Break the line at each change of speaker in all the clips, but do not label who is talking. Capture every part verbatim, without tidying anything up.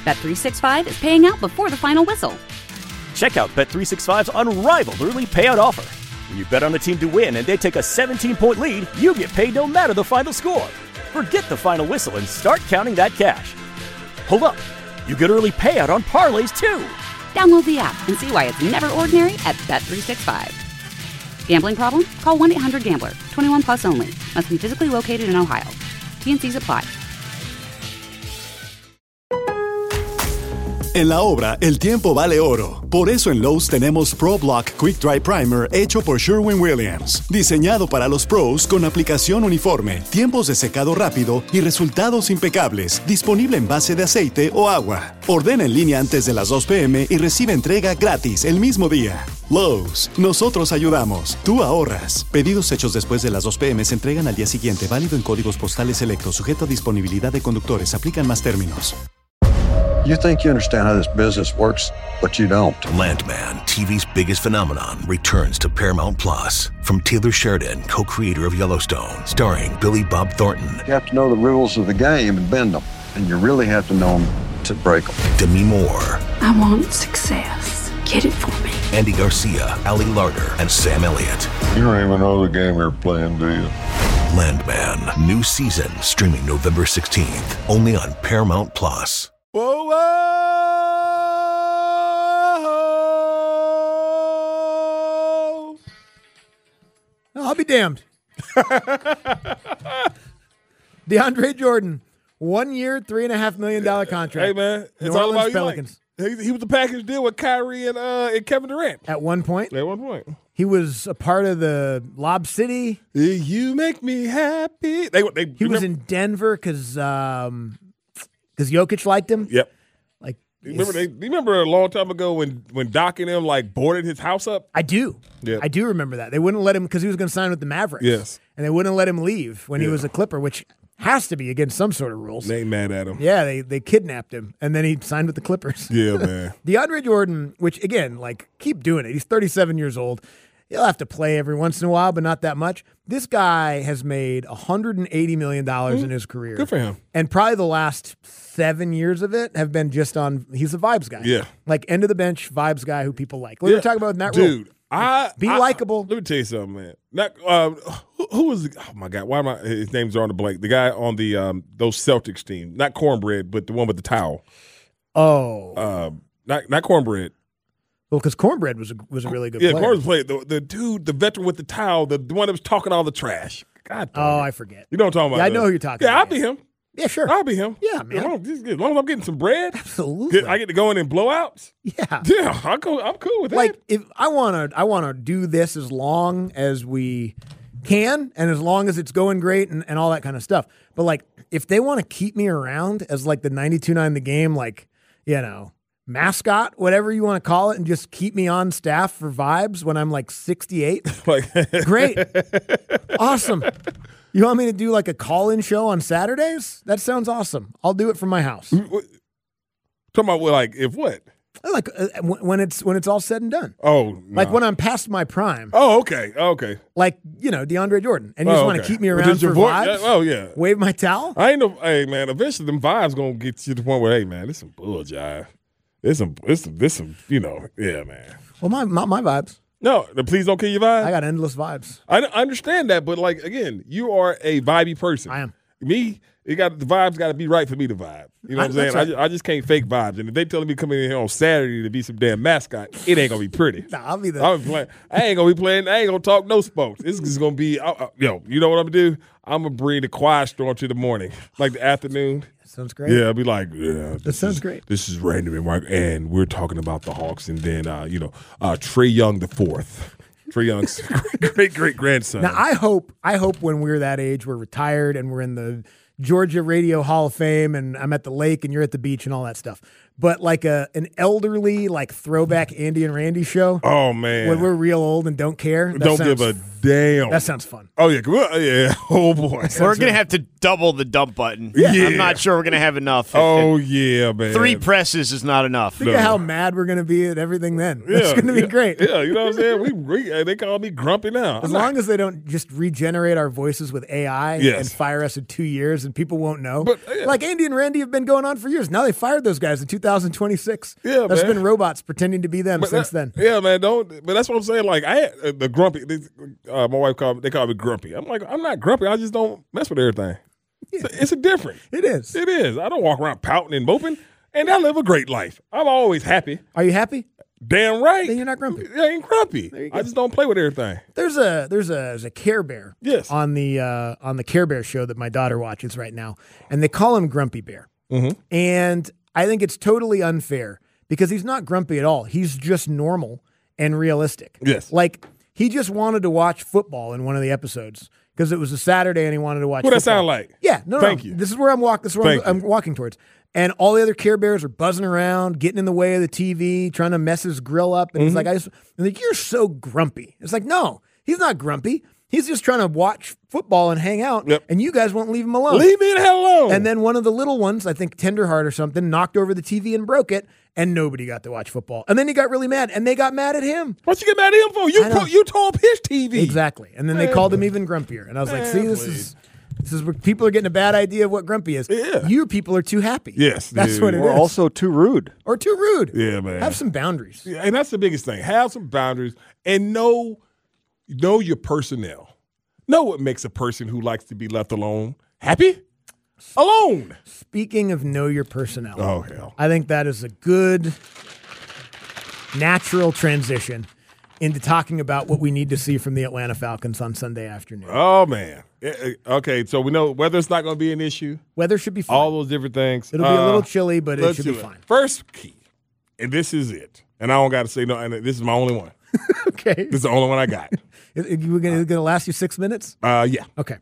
Bet three sixty-five is paying out before the final whistle.
Check out Bet three sixty-five's unrivaled early payout offer. When you bet on a team to win and they take a seventeen-point lead, you get paid no matter the final score. Forget the final whistle and start counting that cash. Hold up. You get early payout on parlays, too.
Download the app and see why it's never ordinary at Bet three sixty-five. Gambling problem? Call one eight hundred gambler. twenty-one plus only. Must be physically located in Ohio. T and C's apply.
En la obra, el tiempo vale oro. Por eso en Lowe's tenemos Pro Block Quick Dry Primer hecho por Sherwin-Williams. Diseñado para los pros con aplicación uniforme, tiempos de secado rápido y resultados impecables. Disponible en base de aceite o agua. Ordena en línea antes de las dos pe eme y recibe entrega gratis el mismo día. Lowe's, nosotros ayudamos. Tú ahorras. Pedidos hechos después de las dos pe eme se entregan al día siguiente. Válido en códigos postales selectos. Sujeto a disponibilidad de conductores. Aplican más términos.
You think you understand how this business works, but you don't.
Landman, T V's biggest phenomenon, returns to Paramount Plus. From Taylor Sheridan, co-creator of Yellowstone, starring Billy Bob Thornton.
You have to know the rules of the game and bend them. And you really have to know them to break them.
Demi Moore.
I want success. Get it for me.
Andy Garcia, Ali Larter, and Sam Elliott.
You don't even know the game you're playing, do you?
Landman, new season, streaming November sixteenth, only on Paramount Plus.
Whoa, whoa!
I'll be damned. DeAndre Jordan, one year, three and a half million dollar contract.
Hey man, it's
New
all
Orleans
about
Pelicans.
Like, he, he was the package deal with Kyrie and uh and Kevin Durant
At one point,
at one point.
he was a part of the Lob City.
You make me happy. They they
He was in Denver because um, because Jokic liked him.
Yep.
Like
You remember, they, you remember a long time ago when when Doc and them like boarded his house up?
I do.
Yeah.
I do remember that. They wouldn't let him because he was going to sign with the Mavericks.
Yes.
And they wouldn't let him leave when he
Yeah.
was a Clipper, which has to be against some sort of rules.
They ain't mad at him.
Yeah, they they kidnapped him, and then he signed with the Clippers.
Yeah, man.
DeAndre Jordan, which, again, like, keep doing it. He's thirty-seven years old. He'll have to play every once in a while, but not that much. This guy has made one hundred eighty million dollars mm-hmm. in his career.
Good for him.
And probably the last seven years of it have been just on, he's a vibes guy.
Yeah.
Like, end of the bench vibes guy who people like. We
yeah.
were talking about Matt
Dude,
Rule.
I
Be
I,
likable.
Let me tell you something, man. Not, uh, who, who was, the, oh my God, why am I, his name's on the blank. The guy on the, um, those Celtics team. Not Cornbread, but the one with the towel.
Oh.
Uh, not not Cornbread.
Well, because Cornbread was a, was a really good
yeah,
player.
Cornbread played. The, the dude, the veteran with the towel, the, the one that was talking all the trash. God damn
Oh,
it.
I forget.
You know what I'm talking about?
Yeah, I
though.
know who you're talking
yeah,
about.
I'll be him.
Yeah, sure.
I'll be him.
Yeah, man.
As long, as, as long as I'm getting some bread,
Absolutely.
get- I get to go in and blowouts.
Yeah.
Yeah, I'm cool, I'm cool with
Like,
that.
if I want to, I want to do this as long as we can, and as long as it's going great, and, and all that kind of stuff. But like, if they want to keep me around as like the ninety-two nine The Game, like, you know, mascot, whatever you want to call it, and just keep me on staff for vibes when I'm like sixty-eight,
Like,
great, awesome. You want me to do like a call-in show on Saturdays? That sounds awesome. I'll do it from my house.
Talking about what, like if what?
Like uh, when when it's when it's all said and done.
Oh,
Like
no.
when I'm past my prime.
Oh, okay, okay.
Like, you know, DeAndre Jordan. And you just
Oh,
want to
okay.
keep me
But
around
does your
for
voice-
vibes?
yeah, oh yeah.
Wave my towel?
I ain't no. Hey man, eventually them vibes gonna get you to the point where, hey man, this some bull jive. This some, this some, this some. You know, yeah, man.
Well, my, my my vibes.
No, the please don't kill your vibe.
I got endless vibes.
I, I understand that, but like again, you are a vibey person.
I am.
Me, it got the vibes got to be right for me to vibe. You know
I-
what I'm saying?
that's
I
right.
just, I just can't fake vibes. And if they telling me coming in here on Saturday to be some damn mascot, it ain't gonna be pretty.
Nah, I'll be the.
I'm playing. I ain't gonna be playing. I ain't gonna talk no sports. This is gonna be, uh, uh, yo. You know what I'm gonna do? I'm gonna bring the quiet storm to the morning, like the afternoon.
Sounds great.
Yeah, I'll be like, yeah.
That sounds
is,
great.
This is Random and Mark, and we're talking about the Hawks, and then uh, you know, uh, Trey Young the fourth. Trey Young's great great grandson.
Now, I hope, I hope when we're that age, we're retired and we're in the Georgia Radio Hall of Fame and I'm at the lake and you're at the beach and all that stuff. But like a an elderly, like throwback Andy and Randy show.
Oh, man.
When we're real old and don't care. That
Don't
sounds,
give a damn.
That sounds fun.
Oh, yeah. Well, yeah. Oh, boy.
We're going to have to double the dump button.
Yeah.
I'm not sure we're going to have enough.
Oh, yeah, man.
Three presses is not enough.
Think of how mad we're going to be at everything then.
Yeah,
It's going to be
yeah,
great.
Yeah, you know what I'm saying? We, we They call me grumpy now.
As long as they don't just regenerate our voices with A I
Yes.
and fire us in two years years and people won't know.
But, yeah.
Like Andy and Randy have been going on for years. Now they fired those guys in two thousand twenty-six.
Yeah,
There's
man.
been robots pretending to be them
But
since
that-
then.
Yeah, man. Don't. But that's what I'm saying. Like I had uh, the grumpy. They, uh, my wife called. They call me grumpy. I'm like, I'm not grumpy. I just don't mess with everything.
Yeah.
It's, it's a difference.
It is.
It is. I don't walk around pouting and moping, and I live a great life. I'm always happy.
Are you happy?
Damn right.
Then you're not grumpy.
I ain't grumpy.
you go.
I just don't play with everything.
There's a there's a there's a Care Bear
Yes.
on the uh, on the Care Bear show that my daughter watches right now, and they call him Grumpy Bear.
Mm-hmm.
And I think it's totally unfair because he's not grumpy at all. He's just normal and realistic.
Yes.
Like he just wanted to watch football in one of the episodes because it was a Saturday and he wanted to watch.
What that
football.
sound like?
Yeah, no,
Thank
no.
you.
This is where I'm walking. This is where I'm,
Thank
I'm
you.
walking towards. And all the other Care Bears are buzzing around, getting in the way of the T V, trying to mess his grill up. And he's
Mm-hmm.
like, I just, and like, you're so grumpy. It's like, no, he's not grumpy. He's just trying to watch football and hang out.
Yep.
And you guys won't leave him alone.
Leave me the hell alone.
And then one of the little ones, I think Tenderheart or something, knocked over the T V and broke it, and nobody got to watch football. And then he got really mad, and they got mad at him.
What you get mad at him for? You
I know.
put, you tore up his T V.
Exactly. And then they
Man,
called him
please.
even grumpier. And I was like,
Man,
see, this
please.
is this is where people are getting a bad idea of what grumpy is.
Yeah.
You people are too happy.
Yes,
That's
dude.
what it is.
Or also too rude.
Or too rude.
Yeah, man.
Have some boundaries.
Yeah, and that's the biggest thing. Have some boundaries and know know your personnel. Know what makes a person who likes to be left alone happy? Alone.
Speaking of know your personnel,
Oh, hell.
I think that is a good natural transition into talking about what we need to see from the Atlanta Falcons on Sunday afternoon.
Oh, man. Eh, eh, Okay, so we know weather's not going to be an issue.
Weather should be fine.
All those different things.
It'll be a
Uh,
little chilly, but it
let's
should
do
be fine.
First key, and this is it. And I don't got to say no, and this is my only one.
Okay.
This is the only one I got.
Is it going to last you six minutes?
Uh, yeah.
Okay.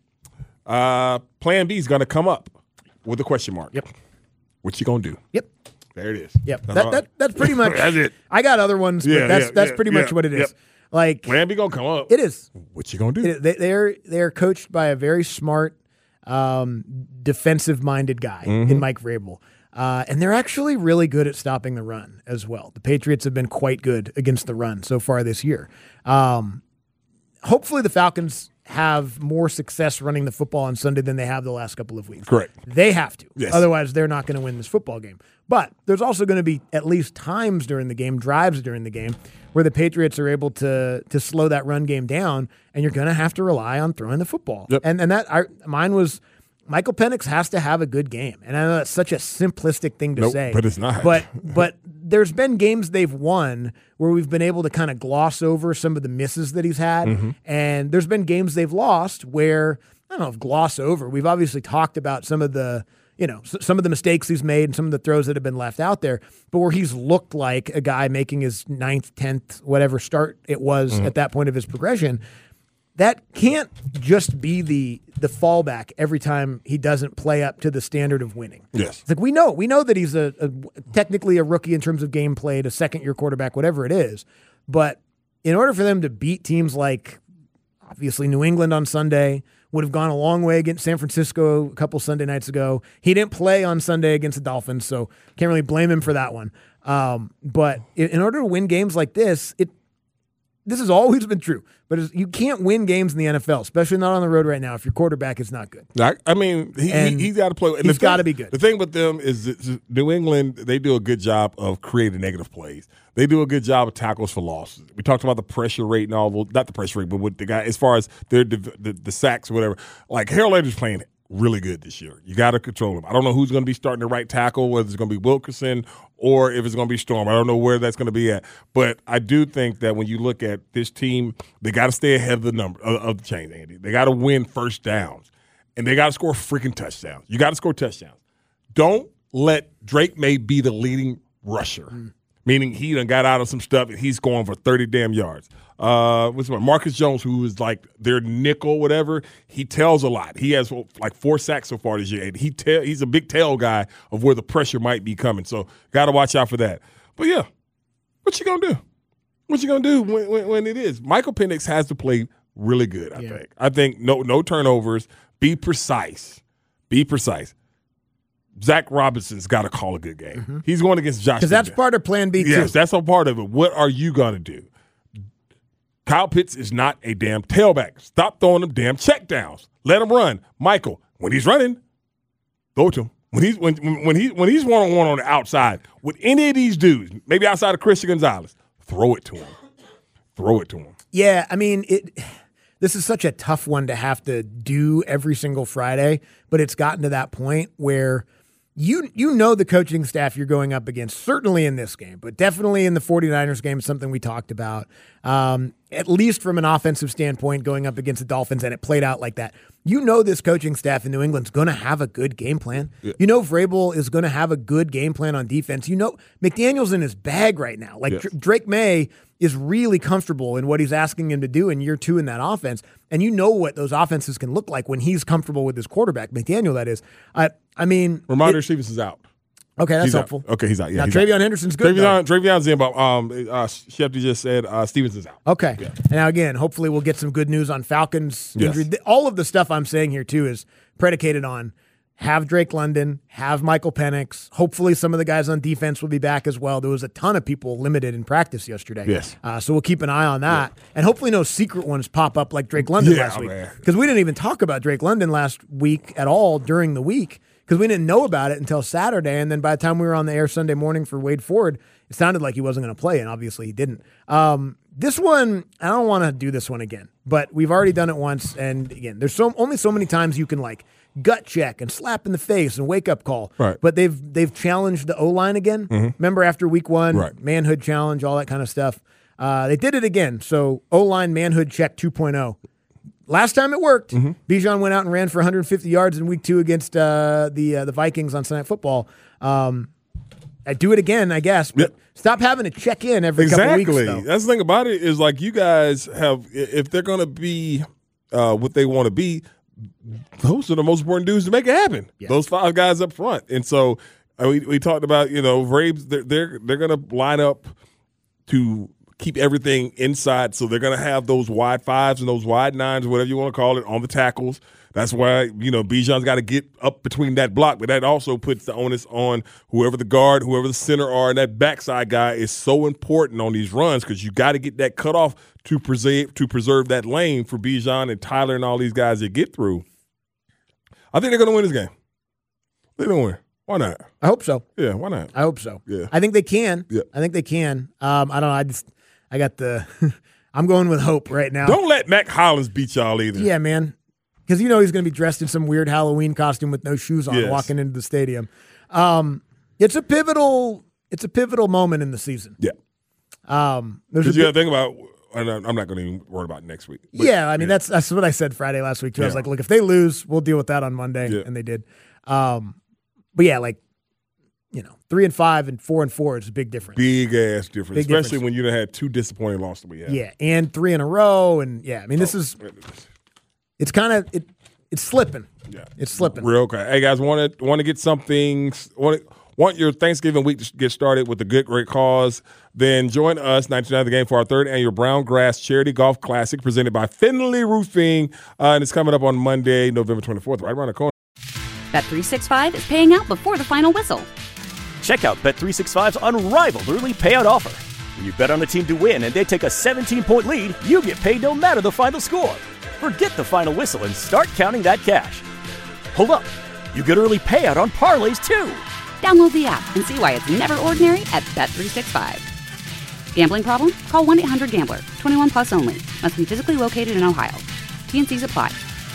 Uh, plan B is going to come up with a question mark.
Yep.
What you going to do?
Yep.
There it is.
Yep.
That's
That,
all.
that, that's pretty much
That's it.
I got other ones, but
Yeah,
that's
yeah,
that's
yeah,
pretty much
yeah,
what it is.
yep.
Like
Plan B going to come up.
it is.
What you going to do?
It- they, they're they're coached by a very smart, um, defensive-minded guy
Mm-hmm.
in Mike Vrabel, uh, and they're actually really good at stopping the run as well. The Patriots have been quite good against the run so far this year. Um, hopefully, the Falcons have more success running the football on Sunday than they have the last couple of weeks.
Correct.
They have to.
Yes.
Otherwise, they're not going to win this football game. But there's also going to be at least times during the game, drives during the game, where the Patriots are able to to slow that run game down, and you're going to have to rely on throwing the football.
Yep.
And and that I, mine was Michael Penix has to have a good game. And I know that's such a simplistic thing to
Nope,
say.
but it's not.
But but there's been games they've won where we've been able to kind of gloss over some of the misses that he's had.
Mm-hmm.
And there's been games they've lost where, I don't know if gloss over. We've obviously talked about some of the, you know, s- some of the mistakes he's made and some of the throws that have been left out there, but where he's looked like a guy making his ninth, tenth, whatever start it was
Mm-hmm.
at that point of his progression. That can't just be the the fallback every time he doesn't play up to the standard of winning.
Yes.
It's like we know we know that he's a, a technically a rookie in terms of game played, a second year quarterback, whatever it is. But in order for them to beat teams like obviously New England on Sunday, would have gone a long way against San Francisco a couple Sunday nights ago. He didn't play on Sunday against the Dolphins, so can't really blame him for that one. Um, but in, in order to win games like this, it this has always been true. But it's, you can't win games in the N F L, especially not on the road right now, if your quarterback is not good.
I, I mean, he,
And
he, he's got to play. And
he's
the thing-
gotta be good.
The thing with them is that New England, they do a good job of creating negative plays. They do a good job of tackles for losses. We talked about the pressure rate and all, well, not the pressure rate, but with the guy, as far as their the, the, the sacks or whatever. Like, Harold Landry's playing really good this year. You got to control him. I don't know who's going to be starting the right tackle, whether it's going to be Wilkerson or if it's going to be Storm. I don't know where that's going to be at. But I do think that when you look at this team, they got to stay ahead of the number of, of the chain, Andy. They got to win first downs, and they got to score freaking touchdowns. You got to score touchdowns. Don't let Drake May be the leading rusher, mm. meaning he done got out of some stuff and he's going for thirty damn yards. Uh, what's my Marcus Jones, who is like their nickel, whatever. He tells a lot. He has like four sacks so far this year. And he tell he's a big tail guy of where the pressure might be coming. So got to watch out for that. But yeah, what you gonna do? What you gonna do when, when, when it is? Michael Penix has to play really good. I
Yeah.
think. I think no no turnovers. Be precise. Be precise. Zach Robinson's got to call a good game.
Mm-hmm.
He's going against Josh.
Because that's
Allen.
part of Plan B, too.
Yes, that's a part of it. What are you going to do? Kyle Pitts is not a damn tailback. Stop throwing them damn checkdowns. Let him run. Michael, when he's running, Throw it to him. When he's when when he when he's one on one on the outside with any of these dudes, maybe outside of Christian Gonzalez, throw it to him. Throw it to him.
Yeah, I mean it. This is such a tough one to have to do every single Friday, but it's gotten to that point where you you know the coaching staff you're going up against, certainly in this game, but definitely in the 49ers game, something we talked about, um, at least from an offensive standpoint, going up against the Dolphins, and it played out like that. You know this coaching staff in New England's going to have a good game plan. Yeah. You know Vrabel is going to have a good game plan on defense. You know McDaniel's in his bag right now. Like yes. Dr- Drake May is really comfortable in what he's asking him to do in year two in that offense. And you know what those offenses can look like when he's comfortable with his quarterback, McDaniel, that is. I, I mean.
Reminder, Stevens is out.
Okay, that's
he's
helpful.
Out. Okay, he's out. Yeah,
now,
he's
Travion
out.
Henderson's good.
Travion, Travion's in, but um, uh, Shefty just said uh, Stevens is out.
Okay.
Yeah.
Now, again, hopefully we'll get some good news on Falcons'
yes.
injury. All of the stuff I'm saying here, too, is predicated on have Drake London, have Michael Penix. Hopefully some of the guys on defense will be back as well. There was a ton of people limited in practice yesterday.
Yes.
Uh, so we'll keep an eye on that. Yeah. And hopefully no secret ones pop up like Drake London
yeah,
last week. Because we didn't even talk about Drake London last week at all during the week because we didn't know about it until Saturday. And then by the time we were on the air Sunday morning for Wade Ford, it sounded like he wasn't going to play, and obviously he didn't. Um, this one, I don't want to do this one again, but we've already done it once. And again, there's so only so many times you can like gut check and slap in the face and wake up call.
Right.
But they've they've challenged the O-line again. Mm-hmm. Remember after week one,
right.
manhood challenge, all that kind of stuff. Uh, they did it again. So O-line manhood check two point oh. Last time it worked. Mm-hmm. Bijan went out and ran for one hundred fifty yards in week two against uh, the uh, the Vikings on Sunday Night Football. Um, I do it again, I guess. But
yep.
Stop having to check in every
exactly.
couple weeks. Though.
That's the thing about it is like you guys have, if they're going to be uh, what they want to be, those are the most important dudes to make it happen. Yeah. Those five guys up front. And so uh, we we talked about, you know, Vrabes, they're they're, they're going to line up to keep everything inside. So they're going to have those wide fives and those wide nines, whatever you want to call it, on the tackles. That's why, you know, Bijan's got to get up between that block, but that also puts the onus on whoever the guard, whoever the center are, and that backside guy is so important on these runs because you got to get that cutoff to preserve to preserve that lane for Bijan and Tyler and all these guys that get through. I think they're going to win this game. They're going to win. Why not?
I hope so.
Yeah, why not?
I hope so.
Yeah,
I think they can.
Yeah,
I think they can. Um, I don't know. I just I got the. I'm going with hope right now.
Don't let Mac Hollins beat y'all either.
Yeah, man. Because you know he's going to be dressed in some weird Halloween costume with no shoes on, yes. walking into the stadium. Um, it's a pivotal. It's a pivotal moment in the season.
Yeah.
Um,
Because you got to think about. I'm not going to even worry about next week.
But, yeah, I mean yeah. that's that's what I said Friday last week too. Yeah. I was like, look, if they lose, we'll deal with that on Monday, yeah. and they did. Um, but yeah, like you know, three and five and four and four is a big difference.
Big ass difference, big
difference.
especially when you had two disappointing losses we had.
Yeah, and three in a row, and yeah, I mean this oh, is. It's kind of it. It's slipping. Yeah, it's slipping.
Real okay. Hey guys, want to want to get something? Want want your Thanksgiving week to get started with a good great cause? Then join us ninety-nine The Game for our third annual Brown Grass Charity Golf Classic presented by Finley Roofing, uh, and it's coming up on Monday, November twenty-fourth, right around the corner.
Bet three sixty-five is paying out before the final whistle.
Check out Bet three sixty-five's unrivaled early payout offer. When you bet on a team to win and they take a seventeen-point lead, you get paid no matter the final score. Forget the final whistle and start counting that cash. Hold up. You get early payout on parlays, too.
Download the app and see why it's never ordinary at Bet three sixty-five. Gambling problem? Call one eight hundred gambler. twenty-one plus only. Must be physically located in Ohio. T N Cs apply.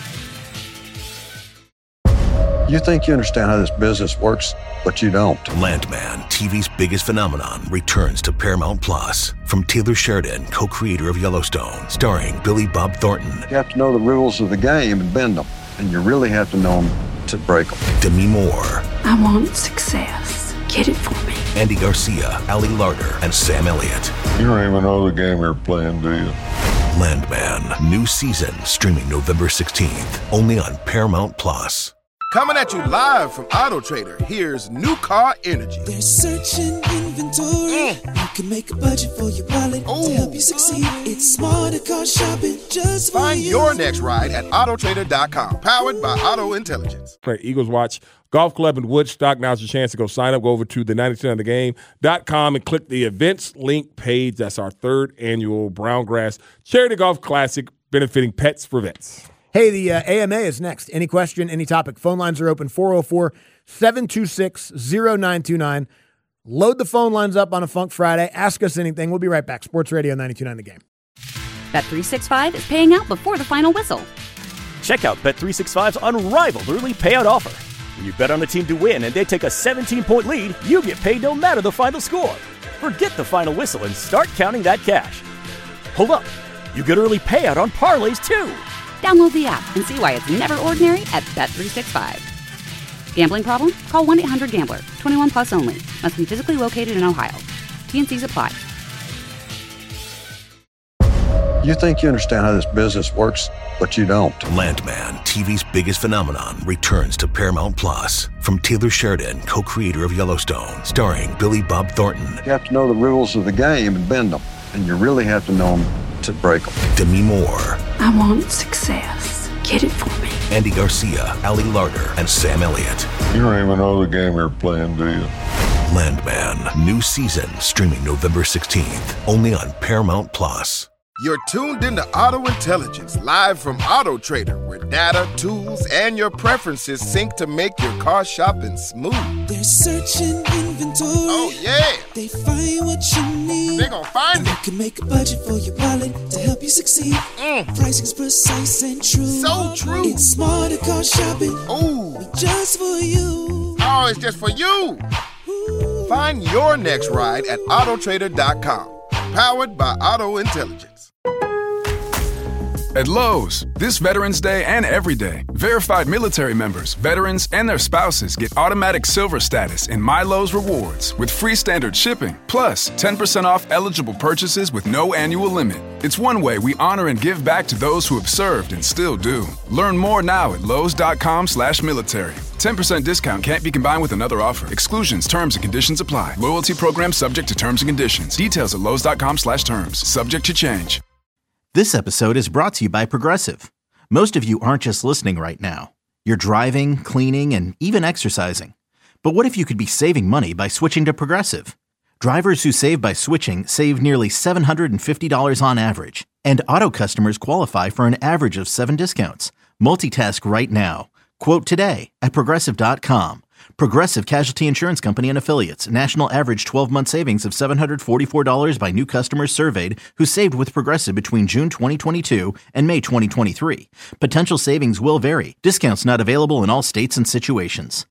You think you understand how this business works, but you don't.
Landman, T V's biggest phenomenon, returns to Paramount Plus. From Taylor Sheridan, co-creator of Yellowstone, starring Billy Bob Thornton.
You have to know the rules of the game and bend them. And you really have to know them to break them.
Demi Moore.
I want success. Get it for me.
Andy Garcia, Ali Larter, and Sam Elliott.
You don't even know the game you're playing, do you?
Landman, new season, streaming November sixteenth, only on Paramount Plus.
Coming at you live from Auto Trader, here's New Car Energy.
They're searching inventory. Mm. You can make a budget for your wallet Ooh. To help you succeed. It's smarter car shopping just for
Find
you.
your next ride at auto trader dot com. Powered by Auto Intelligence.
Right, Eagles Watch Golf Club in Woodstock. Now's your chance to go sign up. Go over to the ninety-two the game dot com and click the events link page. That's our third annual Brown Grass Charity Golf Classic benefiting Pets for Vets.
Hey, the uh, A M A is next. Any question, any topic. Phone lines are open, four oh four, seven two six, oh nine two nine. Load the phone lines up on a Funk Friday. Ask us anything. We'll be right back. Sports Radio ninety-two point nine The Game.
Bet three sixty-five is paying out before the final whistle.
Check out Bet three sixty-five's unrivaled early payout offer. When you bet on a team to win and they take a seventeen-point lead, you get paid no matter the final score. Forget the final whistle and start counting that cash. Hold up. You get early payout on parlays, too.
Download the app and see why it's never ordinary at Bet three sixty-five. Gambling problem? Call one eight hundred gambler. twenty-one plus only. Must be physically located in Ohio. T N Cs apply.
You think you understand how this business works, but you don't.
Landman, T V's biggest phenomenon, returns to Paramount Plus. From Taylor Sheridan, co-creator of Yellowstone, starring Billy Bob Thornton.
You have to know the rules of the game and bend them, and you really have to know them to break them.
Demi Moore.
I want success. Get it for me.
Andy Garcia, Ali Larter, and Sam Elliott.
You don't even know the game you're playing, do you?
Landman, new season, streaming November sixteenth, only on Paramount Plus.
You're tuned into Auto Intelligence, live from Auto Trader, where data, tools, and your preferences sync to make your car shopping smooth.
They're searching inventory.
Oh, yeah.
They find what you need.
They gon' find
and
it.
You can make a budget for your wallet to help you succeed. Mm. Pricing's precise and true.
So true.
It's smarter car shopping.
Ooh.
Just for you.
Oh, it's just for you. Ooh. Find your next ride at auto trader dot com. Powered by Auto Intelligence.
At Lowe's, this Veterans Day and every day, verified military members, veterans, and their spouses get automatic silver status in My Lowe's Rewards with free standard shipping, plus ten percent off eligible purchases with no annual limit. It's one way we honor and give back to those who have served and still do. Learn more now at lowes.com slash military. ten percent discount can't be combined with another offer. Exclusions, terms, and conditions apply. Loyalty program subject to terms and conditions. Details at lowes.com slash terms. Subject to change.
This episode is brought to you by Progressive. Most of you aren't just listening right now. You're driving, cleaning, and even exercising. But what if you could be saving money by switching to Progressive? Drivers who save by switching save nearly seven hundred fifty dollars on average. And auto customers qualify for an average of seven discounts. Multitask right now. Quote today at Progressive dot com. Progressive Casualty Insurance Company and Affiliates. National average twelve-month savings of seven hundred forty-four dollars by new customers surveyed who saved with Progressive between June twenty twenty-two and May twenty twenty-three. Potential savings will vary. Discounts not available in all states and situations.